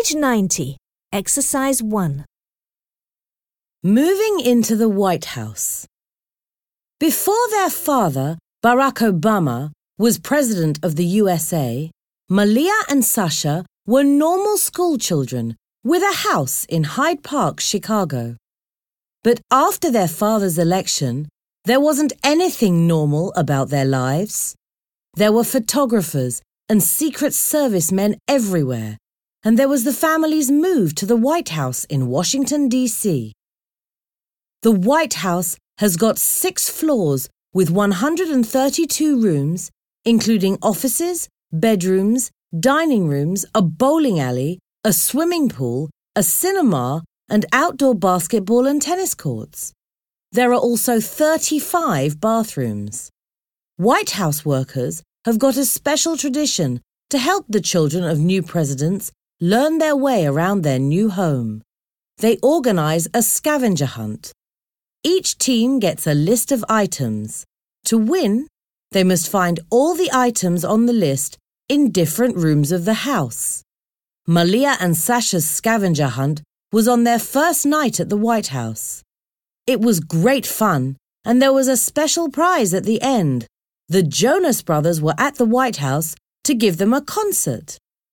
Page 90, Exercise 1. Moving into the White House. Before their father, Barack Obama, was president of the USA, Malia and Sasha were normal school children with a house in Hyde Park, Chicago. But after their father's election, there wasn't anything normal about their lives. There were photographers and Secret Service men everywhere, and there was the family's move to the White House in Washington, D.C. The White House has got 6 floors with 132 rooms, including offices, bedrooms, dining rooms, a bowling alley, a swimming pool, a cinema, and outdoor basketball and tennis courts. There are also 35 bathrooms. White House workers have got a special tradition to help the children of new presidents learn their way around their new home. They organize a scavenger hunt. Each team gets a list of items. To win, they must find all the items on the list in different rooms of the house. Malia and Sasha's scavenger hunt was on their first night at the White House. It was great fun, and there was a special prize at the end. The Jonas Brothers were at the White House to give them a concert.